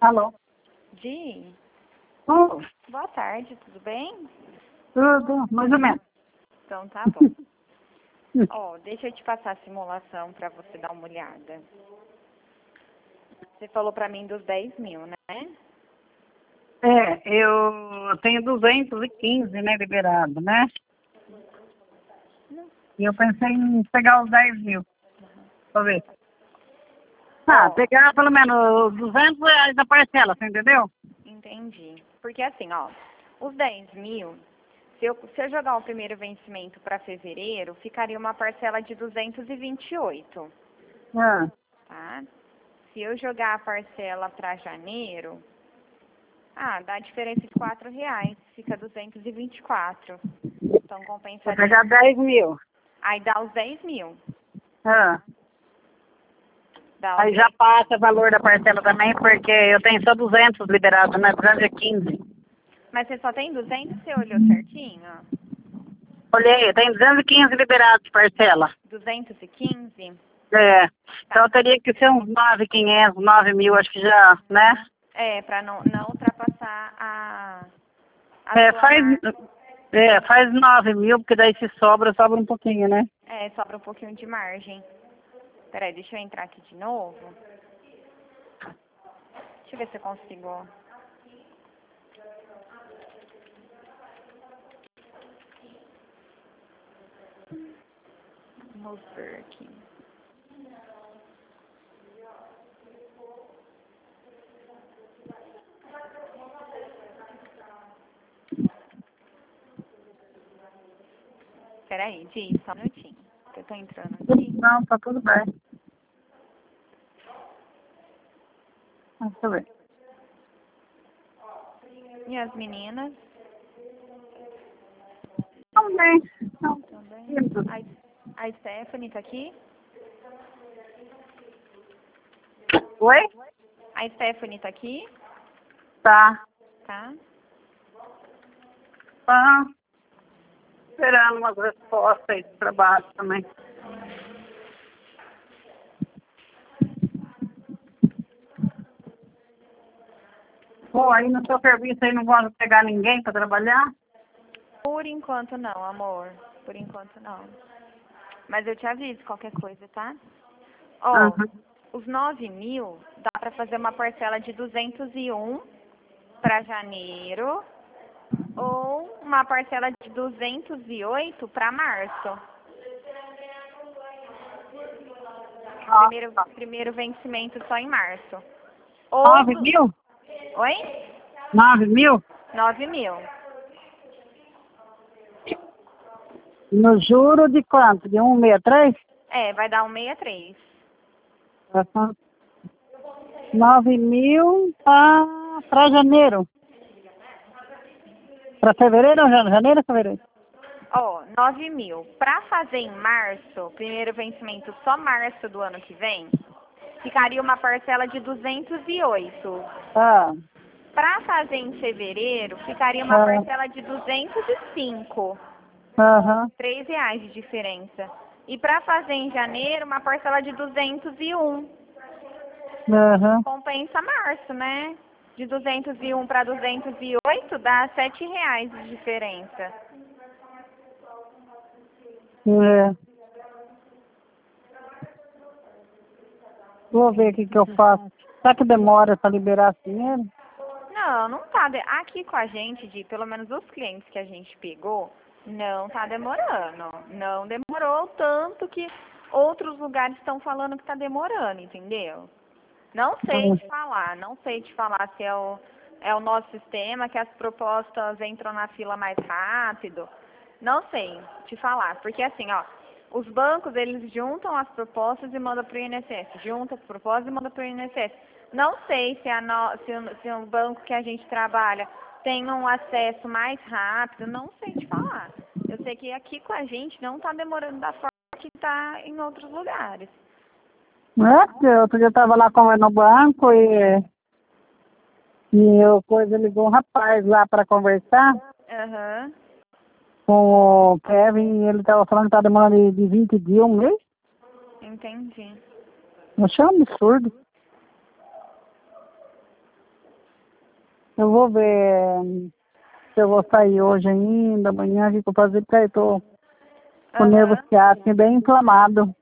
Alô? Di, Oh, boa tarde, tudo bem? tudo, mais ou menos. Então tá bom. Ó, deixa eu te passar a simulação para você dar uma olhada. Você falou para mim dos 10 mil, né? Eu tenho 215, né, liberado, né? E eu pensei em pegar os 10 mil, pra ver. Ó, Pegar pelo menos 200 reais da parcela, você entendeu? entendi. Porque assim, ó, os 10 mil, se eu jogar o primeiro vencimento para fevereiro, ficaria uma parcela de 228, Ah, tá? Se eu jogar a parcela para janeiro, dá a diferença de R$ 4, fica 224. Então vou compensaria. pegar 10 mil. Aí dá os 10 mil. Ah, Dá os aí já passa o valor da parcela também, porque eu tenho só 200 liberados, né? 215. Mas você só tem 200, você olhou certinho? Olhei, eu tenho 215 liberados de parcela. 215? Então teria que ser uns 9.500, 9 mil, acho que já, né? Pra não ultrapassar a É, sua faz, marca. faz 9 mil, porque daí se sobra, sobra um pouquinho, né? Sobra um pouquinho de margem. Peraí, deixa eu entrar aqui de novo. Deixa eu ver se eu consigo. Vamos ver aqui. Peraí, Di, só um minutinho. Que eu tô entrando aqui. Não, tá tudo bem. Deixa eu ver. E as meninas Também. Não, também? isso. A Stephanie tá aqui? Oi? A Stephanie tá aqui? Tá. Tá? Tá esperando umas respostas aí do trabalho também. Pô, aí no seu serviço aí não vão pegar ninguém pra trabalhar? Por enquanto não, amor. Por enquanto não. Mas eu te aviso qualquer coisa, tá? Ó, Uhum. os 9 mil dá pra fazer uma parcela de 201 para janeiro ou uma parcela de 208 para março. Primeiro vencimento só em março. Ou 9 mil? Oi? 9 mil? 9 mil. No juro de quanto? De 163? Vai dar 163. Uhum. 9 mil pra janeiro. Pra fevereiro ou janeiro ou fevereiro? Ó, 9 mil. Para fazer em março, primeiro vencimento só março do ano que vem, ficaria uma parcela de 208. Ah, Para fazer em fevereiro, ficaria uma parcela de 205. aham. R$ 3 de diferença. E para fazer em janeiro, uma parcela de 201. Aham. Compensa março, né? De 201 para 208 dá R$ 7 de diferença. É. Vou ver o que eu faço. Será que demora para liberar esse dinheiro? Não, não tá. Aqui com a gente, pelo menos os clientes que a gente pegou, não tá demorando. Não demorou tanto que outros lugares estão falando que tá demorando, entendeu? Não sei te falar se é o nosso sistema, que as propostas entram na fila mais rápido. Não sei te falar, porque assim, ó, os bancos, eles juntam as propostas e mandam para o INSS, juntam as propostas e mandam para o INSS. Não sei se o banco que a gente trabalha tem um acesso mais rápido, não sei te falar. Eu sei que aqui com a gente não está demorando da forma que está em outros lugares. Porque outro dia eu estava lá no banco e o coisa ligou um rapaz lá para conversar Aham. com o Kevin e ele estava falando que está demorando de 20 dias, um mês. Entendi. Eu achei um absurdo. Eu vou ver se eu vou sair hoje ainda, amanhã, o que eu vou fazer, porque eu tô com o nervo Aham. ciático bem inflamado.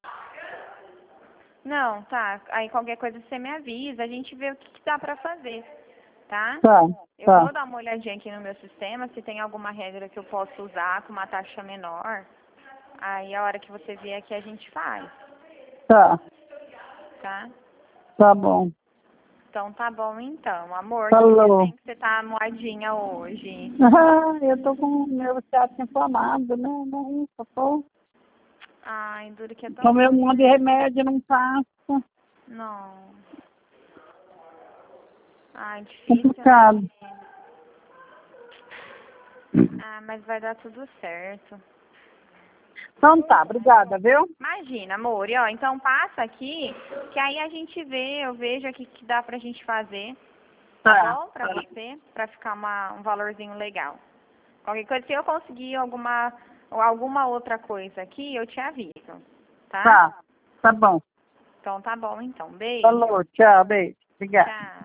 Não, tá. Aí qualquer coisa você me avisa, a gente vê o que dá pra fazer, tá? Tá, Eu tá, vou dar uma olhadinha aqui no meu sistema, se tem alguma regra que eu possa usar com uma taxa menor. Aí a hora que você vier aqui a gente faz, tá, tá? tá bom. Então tá bom então, amor. Que dia Falou. tem que você tá moadinha hoje? Eu tô com o nervo ciático inflamado, né? Não, só tô. Ai, duro que é tão Tomei um ruim, monte de né? remédio, não passa. Não. Ai, difícil, né, Complicado. menina? Ah, mas vai dar tudo certo. Então tá, obrigada, viu? Imagina, amor. E, ó, então passa aqui, que aí a gente vê, eu vejo o que dá pra gente fazer, tá Tá, bom? Pra você, pra ficar um valorzinho legal. Qualquer coisa, se eu conseguir alguma outra coisa aqui, eu te aviso, tá? tá, tá bom. Então tá bom, então. Beijo. Falou, tchau, beijo. Obrigada. Tchau.